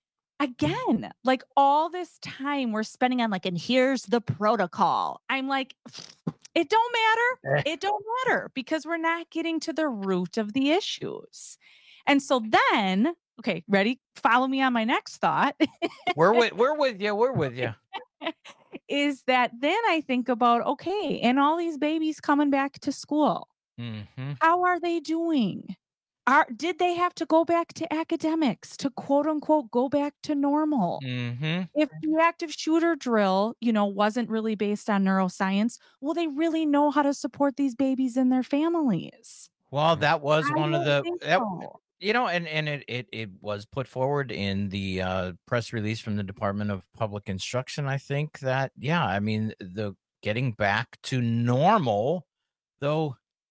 again, like all this time we're spending on like, and here's the protocol. I'm like, it don't matter. It don't matter because we're not getting to the root of the issues. And so then, okay, ready? Follow me on my next thought. We're with we're with you. We're with you. Is that then I think about, okay, and all these babies coming back to school, Mm-hmm. how are they doing? Are did they have to go back to academics to quote unquote go back to normal? Mm-hmm. If the active shooter drill, you know, wasn't really based on neuroscience, will they really know how to support these babies and their families? Well, that was I one of don't the think that, so. you know, and and it, it it was put forward in the uh, press release from the Department of Public Instruction. I think that yeah, I mean the getting back to normal, though,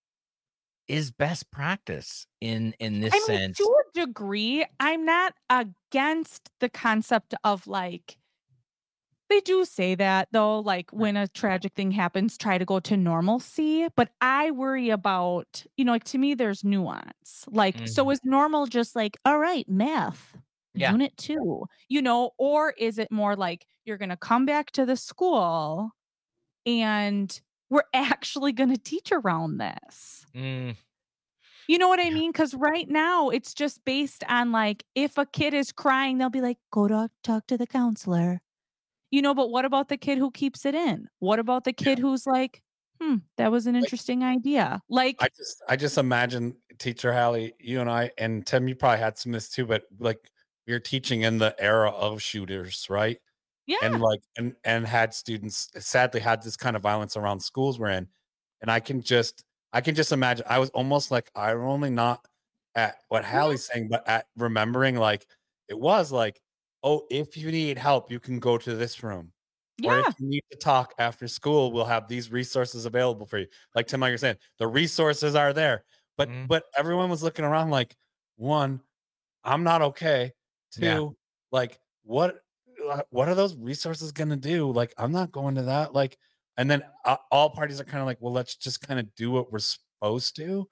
is best practice in in this I mean, sense. to a degree, I'm not against the concept of like, they do say that though, like when a tragic thing happens, try to go to normalcy. But I worry about, you know, like to me, there's nuance. Like, so Mhm. is normal just like, all right, math, Yeah. unit two, you know, or is it more like you're going to come back to the school and we're actually going to teach around this? Mm. You know what I mean? Because right now it's just based on like, if a kid is crying, they'll be like, go to talk to the counselor. You know, but what about the kid who keeps it in? What about the kid who's like, hmm, that was an interesting idea. Like, I just I just imagine, Teacher Hallie, you and I, and Tim, you probably had some of this too, but like we were teaching in the era of shooters, right? Yeah. And like and and had students sadly had this kind of violence around schools we're in. And I can just I can just imagine I was almost like I'm only not at what Hallie's saying, but at remembering like it was like, oh, if you need help, you can go to this room. Or Yeah. if you need to talk after school, we'll have these resources available for you. Like Tim, like you're saying, the resources are there. But Mhm. but everyone was looking around like, one, I'm not okay. Two, Yeah. like what uh, what are those resources gonna do? Like, I'm not going to that. Like, and then uh, all parties are kind of like, well, let's just kind of do what we're supposed to,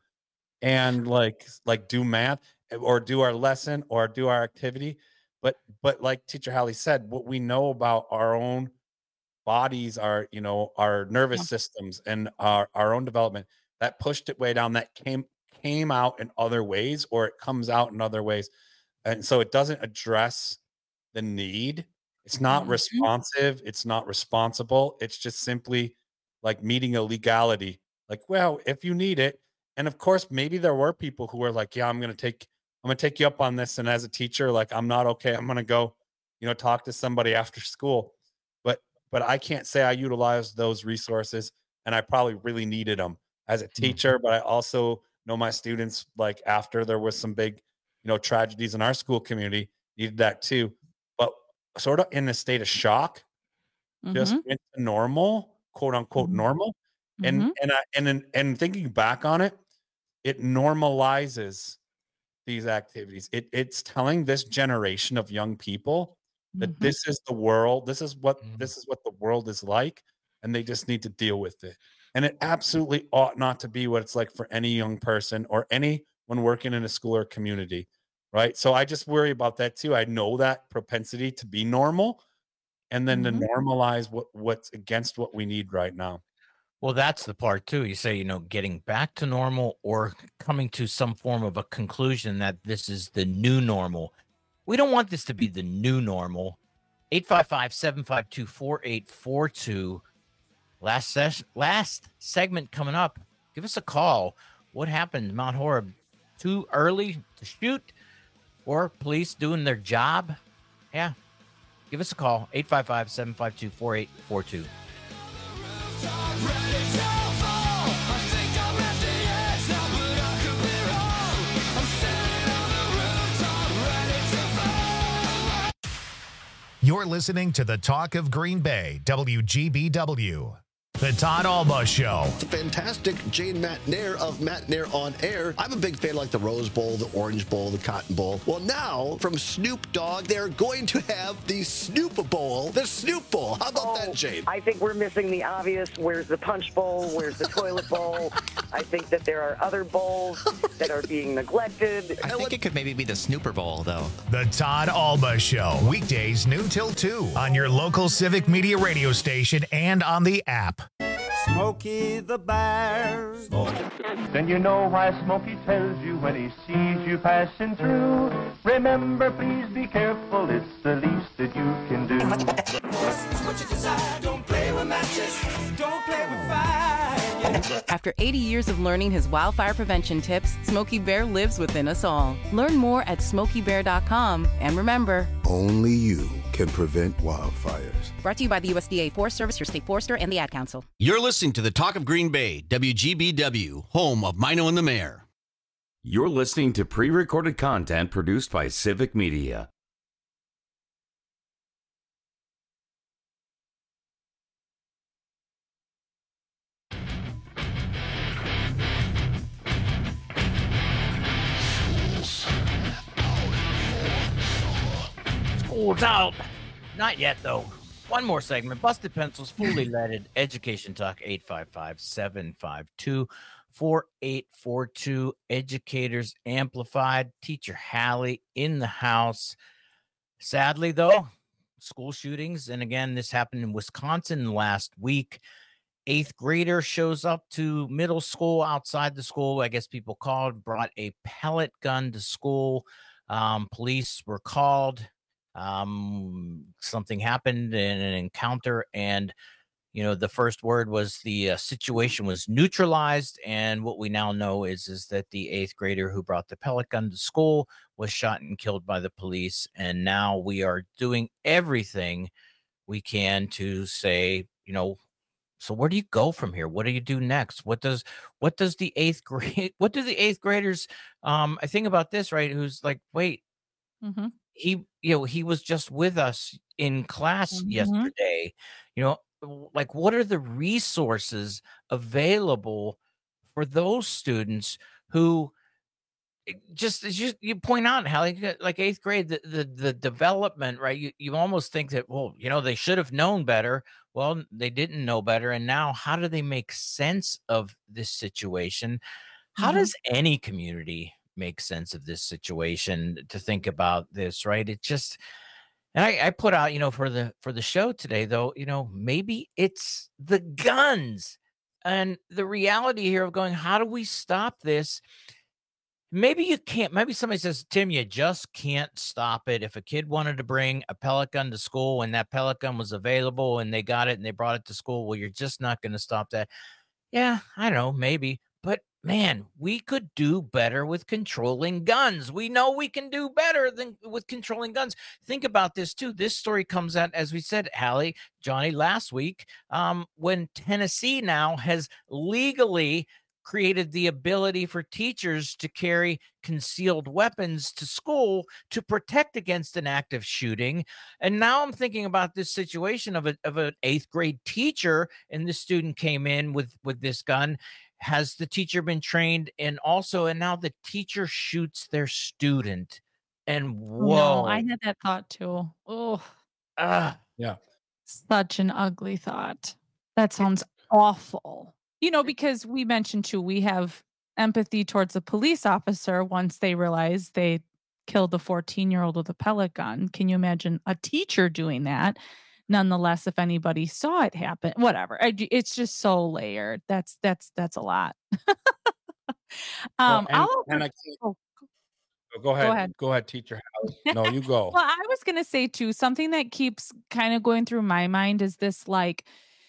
and like like do math or do our lesson or do our activity. But but like Teacher Hallie said, what we know about our own bodies, our you know our nervous Yeah. systems, and our our own development that pushed it way down. That came came out in other ways, or it comes out in other ways, and so it doesn't address the need. It's not Mhm. responsive. It's not responsible. It's just simply like meeting a legality. Like, well, if you need it, and of course, maybe there were people who were like, yeah, I'm gonna take I'm gonna take you up on this. And as a teacher, like, I'm not okay. I'm gonna go, you know, talk to somebody after school. But but I can't say I utilized those resources, and I probably really needed them as a teacher. But I also know my students, like after there was some big, you know, tragedies in our school community, needed that too. But sort of in a state of shock, just Mhm. went to normal, quote unquote Mhm. normal. And Mhm. and I and in, and thinking back on it, it normalizes these activities. It it's telling this generation of young people that Mhm. this is the world, this is what this is what the world is like, and they just need to deal with it. And it absolutely ought not to be what it's like for any young person or anyone working in a school or community, right? So I just worry about that too. I know that propensity to be normal, and then to Mhm. normalize what what's against what we need right now. Well, that's the part too. You say, you know, getting back to normal or coming to some form of a conclusion that this is the new normal. We don't want this to be the new normal. eight five five, seven five two, four eight four two. Last session, last segment coming up. Give us a call. What happened? Mount Horeb too early to shoot, or police doing their job? Yeah. Give us a call. eight five five, seven five two, four eight four two. You're listening to the Talk of Green Bay, W G B W. The Todd Alba Show. It's a fantastic Jane Matt Nair of Matt Nair on Air. I'm a big fan like the Rose Bowl, the Orange Bowl, the Cotton Bowl. Well, now from Snoop Dogg, they're going to have the Snoop Bowl, the Snoop Bowl. How about Oh, that, Jane? I think we're missing the obvious. Where's the Punch Bowl? Where's the Toilet Bowl? I think that there are other bowls that are being neglected. I think it could maybe be the Snooper Bowl, though. The Todd Alba Show. Weekdays noon till two on your local Civic Media radio station and on the app. Smokey the Bear. Then you know why Smokey tells you when he sees you passing through. Remember, please be careful, it's the least that you can do. What you desire, don't play with matches, don't play with fire. After eighty years of learning his wildfire prevention tips, Smokey Bear lives within us all. Learn more at smokey bear dot com. And remember, only you can prevent wildfires. Brought to you by the U S D A Forest Service, your state forester, and the Ad Council. You're listening to the Talk of Green Bay, W G B W, home of Mino and the Mayor. You're listening to pre-recorded content produced by Civic Media. School's out. Not yet, though. One more segment. Busted Pencils, fully leaded Education Talk, eight five five, seven five two, four eight four two. Educators Amplified. Teacher Hallie in the house. Sadly, though, school shootings. And again, this happened in Wisconsin last week. Eighth grader shows up to middle school outside the school. I guess people called, brought a pellet gun to school. Um, police were called. Um, something happened in an encounter, and you know, the first word was the uh, situation was neutralized. And what we now know is, is that the eighth grader who brought the pellet gun to school was shot and killed by the police. And now we are doing everything we can to say, you know, so where do you go from here? What do you do next? What does what does the eighth grade? What do the eighth graders? Um, I think about this, right? Who's like, wait, Mm-hmm. he, you know, he was just with us in class Mhm. yesterday. You know, w- like what are the resources available for those students who it just as you you point out how like, uh, like eighth grade the, the the development, right? You you almost think that, well, you know, they should have known better. Well, they didn't know better, and now how do they make sense of this situation? How Mhm. does any community make sense of this situation to think about this, right? It just and I, I put out, you know, for the for the show today, though, you know, maybe it's the guns and the reality here of going, how do we stop this? Maybe you can't. Maybe somebody says, Tim, you just can't stop it. If a kid wanted to bring a pellet gun to school and that pellet gun was available and they got it and they brought it to school, well, you're just not going to stop that. Yeah, I don't know, maybe. But man, we could do better with controlling guns. We know we can do better than with controlling guns. Think about this too. This story comes out, as we said, Hallie, Johnny, last week, um, when Tennessee now has legally created the ability for teachers to carry concealed weapons to school to protect against an active shooting. And now I'm thinking about this situation of a of an eighth grade teacher, and the student came in with with this gun. Has the teacher been trained? And also, and now the teacher shoots their student. And whoa, No, I had that thought too. Oh, ah, Yeah. such an ugly thought. That sounds awful. You know, because we mentioned too, we have empathy towards a police officer once they realize they killed a fourteen year old with a pellet gun. Can you imagine a teacher doing that? Nonetheless, if anybody saw it happen, whatever. I j- It's just so layered. That's that's that's a lot. Well, um, and, I'll and offer. I can't, Oh, oh, go ahead. go ahead. Go ahead, teacher. Hallie. No, you go. Well, I was gonna say too, something that keeps kind of going through my mind is this like,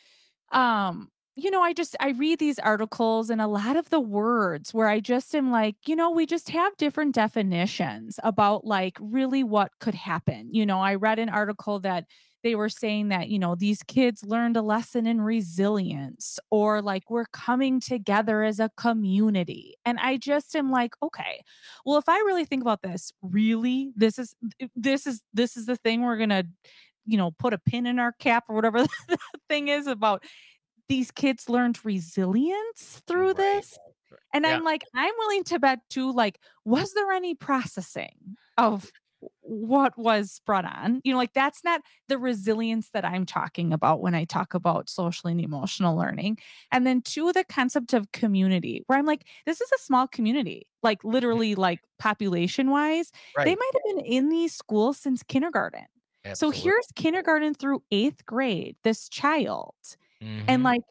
um, you know, I just I read these articles and a lot of the words where I just am like, you know, we just have different definitions about like really what could happen. You know, I read an article that they were saying that, you know, these kids learned a lesson in resilience or like we're coming together as a community. And I just am like, okay, well, if I really think about this, really, this is this is this is the thing we're gonna, you know, put a pin in our cap or whatever the thing is about these kids learned resilience through this. And yeah. I'm like, I'm willing to bet too, like, was there any processing of what was brought on? You know, like that's not the resilience that I'm talking about when I talk about social and emotional learning. And then two, the concept of community, where I'm like, this is a small community, like literally, like population wise, they Right. might have been in these schools since kindergarten. So Absolutely. here's kindergarten through eighth grade, this child. And Mhm. like,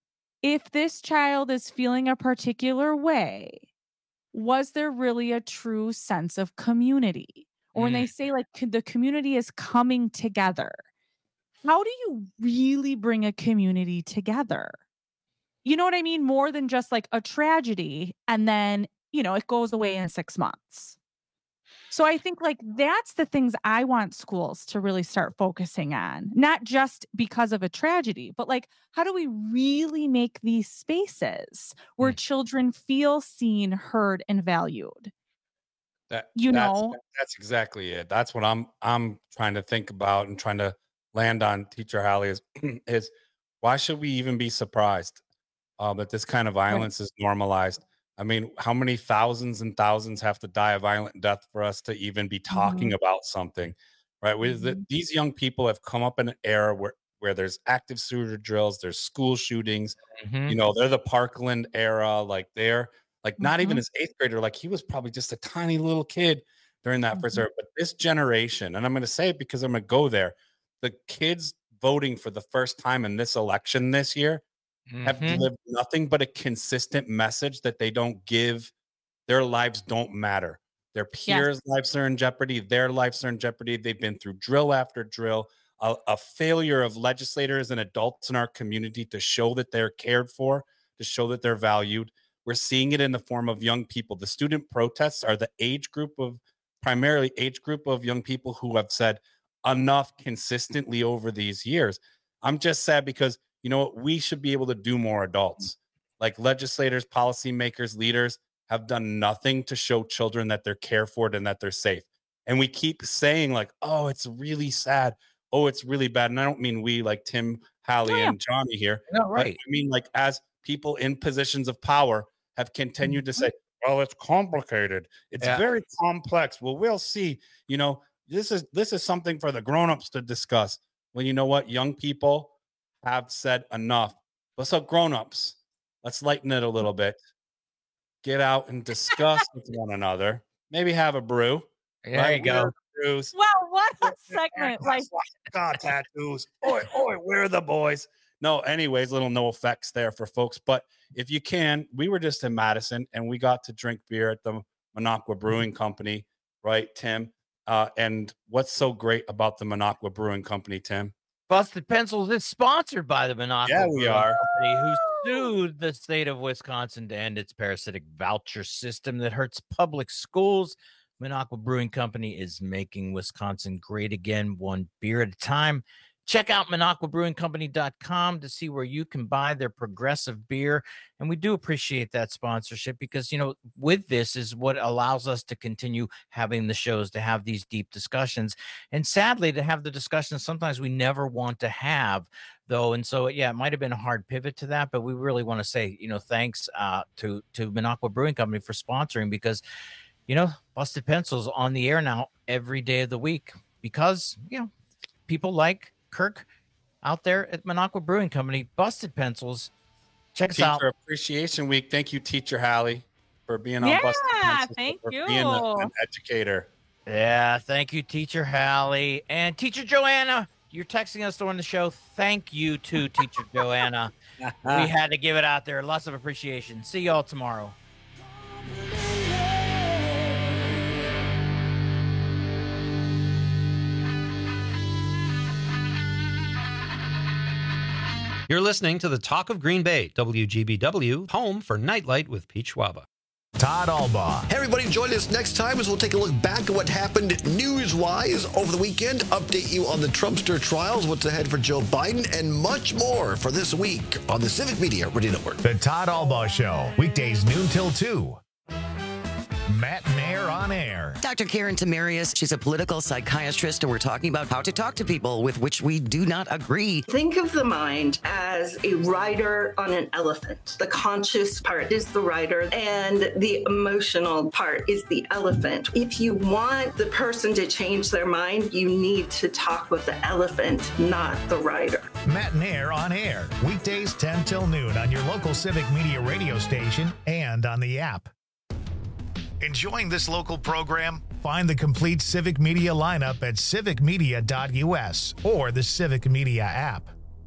if this child is feeling a particular way, was there really a true sense of community? Or when Mm. they say like co- the community is coming together, how do you really bring a community together? You know what I mean? More than just like a tragedy and then, you know, it goes away in six months. So I think like that's the things I want schools to really start focusing on, not just because of a tragedy, but like how do we really make these spaces where children feel seen, heard, and valued? That You that's know, that's exactly it. That's what I'm I'm trying to think about and trying to land on, teacher Hallie, is is why should we even be surprised uh, that this kind of right. violence is normalized? I mean, how many thousands and thousands have to die a violent death for us to even be talking Mhm. about something, right? With the, Mhm. these young people have come up in an era where where there's active shooter drills, there's school shootings. You Mhm. know, they're the Parkland era, like they're like not even Mhm. his eighth grader, like he was probably just a tiny little kid during that first Mhm. era. But this generation, and I'm going to say it because I'm going to go there, the kids voting for the first time in this election this year have Mhm. lived nothing but a consistent message that they don't give, their lives don't matter. Their Yes. peers' lives are in jeopardy, their lives are in jeopardy. They've been through drill after drill. a, a failure of legislators and adults in our community to show that they're cared for, to show that they're valued. We're seeing it in the form of young people. The student protests are the age group of, primarily age group of young people who have said enough consistently over these years. I'm just sad because, you know what, we should be able to do more adults. Like legislators, policymakers, leaders have done nothing to show children that they're cared for and that they're safe. And we keep saying like, oh, it's really sad. Oh, it's really bad. And I don't mean we like Tim, Hallie, oh, yeah. and Johnny here. No, right. I mean, like as people in positions of power have continued to say, well, it's complicated. It's yeah. very complex. Well, we'll see. You know, this is this is something for the grown-ups to discuss. Well, you know what? Young people have said enough. What's up, grown-ups? Let's lighten it a little bit. Get out and discuss with one another. Maybe have a brew. There right? you go. Brews. Wow, what a segment. Like God, tattoos. Oi, oi, where are the boys? No, anyways, little no effects there for folks. But if you can, we were just in Madison and we got to drink beer at the Minocqua Brewing Company, right, Tim? Uh, and what's so great about the Minocqua Brewing Company, Tim? Busted Pencils is sponsored by the Minocqua yeah, we Brewing are. Company, who sued the state of Wisconsin to end its parasitic voucher system that hurts public schools. Minocqua Brewing Company is making Wisconsin great again, one beer at a time. Check out Minocqua Brewing Company dot com to see where you can buy their progressive beer. And we do appreciate that sponsorship because, you know, with this is what allows us to continue having the shows, to have these deep discussions. And sadly, to have the discussions sometimes we never want to have, though. And so, yeah, it might have been a hard pivot to that. But we really want to say, you know, thanks uh, to, to Minocqua Brewing Company for sponsoring because, you know, Busted Pencils on the air now every day of the week because, you know, people like Kirk out there at Minocqua Brewing Company, Busted Pencils. Check Teacher us out. Appreciation Week. Thank you, Teacher Hallie, for being on yeah, Busted Pencils. Thank for you. Being a, an educator. Yeah, thank you, Teacher Hallie. And Teacher Joanna, you're texting us during the show. Thank you to Teacher Joanna. We had to give it out there. Lots of appreciation. See y'all tomorrow. You're listening to the Talk of Green Bay, W G B W, home for Nightlight with Pete Schwaba. Todd Albaugh. Hey, everybody, join us next time as we'll take a look back at what happened news-wise over the weekend, update you on the Trumpster trials, what's ahead for Joe Biden, and much more for this week on the Civic Media Radio Network. The Todd Albaugh Show, weekdays noon till two. Matt Nair on air. Doctor Karen Tamarius, she's a political psychiatrist, and we're talking about how to talk to people with which we do not agree. Think of the mind as a rider on an elephant. The conscious part is the rider, and the emotional part is the elephant. If you want the person to change their mind, you need to talk with the elephant, not the rider. Matt Nair on air, weekdays ten till noon on your local Civic Media radio station and on the app. Enjoying this local program? Find the complete Civic Media lineup at civic media dot U S or the Civic Media app.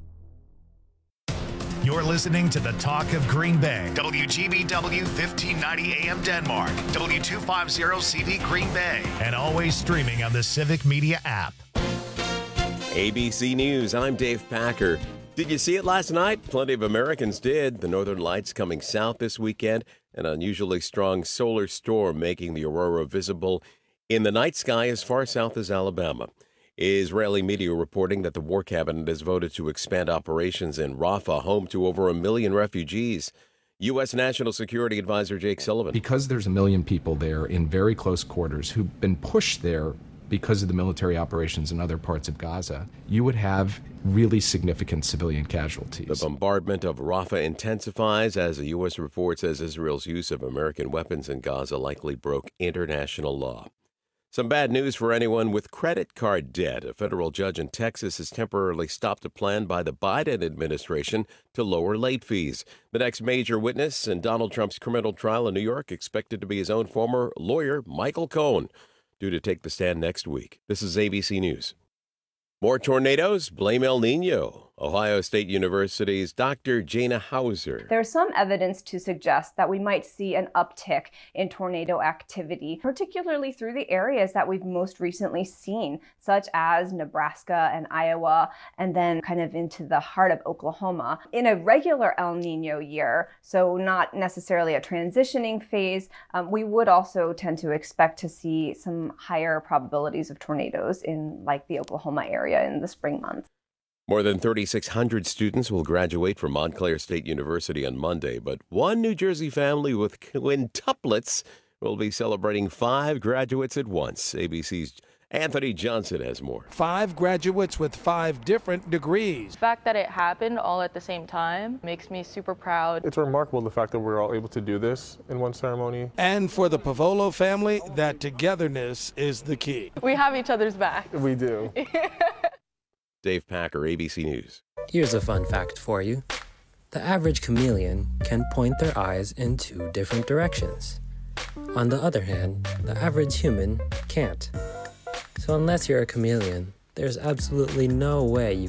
You're listening to the Talk of Green Bay. W G B W fifteen ninety A M Denmark, W two fifty C V Green Bay, and always streaming on the Civic Media app. A B C News, I'm Dave Packer. Did you see it last night? Plenty of Americans did. The Northern Lights coming south this weekend. An unusually strong solar storm making the aurora visible in the night sky as far south as Alabama. Israeli media reporting that the war cabinet has voted to expand operations in Rafah, home to over a million refugees. U S. National Security Advisor Jake Sullivan. Because there's a million people there in very close quarters who've been pushed there because of the military operations in other parts of Gaza, you would have really significant civilian casualties. The bombardment of Rafah intensifies as a U S report says Israel's use of American weapons in Gaza likely broke international law. Some bad news for anyone with credit card debt. A federal judge in Texas has temporarily stopped a plan by the Biden administration to lower late fees. The next major witness in Donald Trump's criminal trial in New York expected to be his own former lawyer, Michael Cohen, due to take the stand next week. This is A B C News. More tornadoes? Blame El Nino. Ohio State University's Doctor Jana Hauser. There's some evidence to suggest that we might see an uptick in tornado activity, particularly through the areas that we've most recently seen, such as Nebraska and Iowa, and then kind of into the heart of Oklahoma. In a regular El Nino year, so not necessarily a transitioning phase, um, we would also tend to expect to see some higher probabilities of tornadoes in like the Oklahoma area in the spring months. More than thirty-six hundred students will graduate from Montclair State University on Monday, but one New Jersey family with quintuplets will be celebrating five graduates at once. A B C's Anthony Johnson has more. Five graduates with five different degrees. The fact that it happened all at the same time makes me super proud. It's remarkable the fact that we're all able to do this in one ceremony. And for the Pavolo family, that togetherness is the key. We have each other's back. We do. Dave Packer, A B C News. Here's a fun fact for you. The average chameleon can point their eyes in two different directions. On the other hand, the average human can't. So unless you're a chameleon, there's absolutely no way you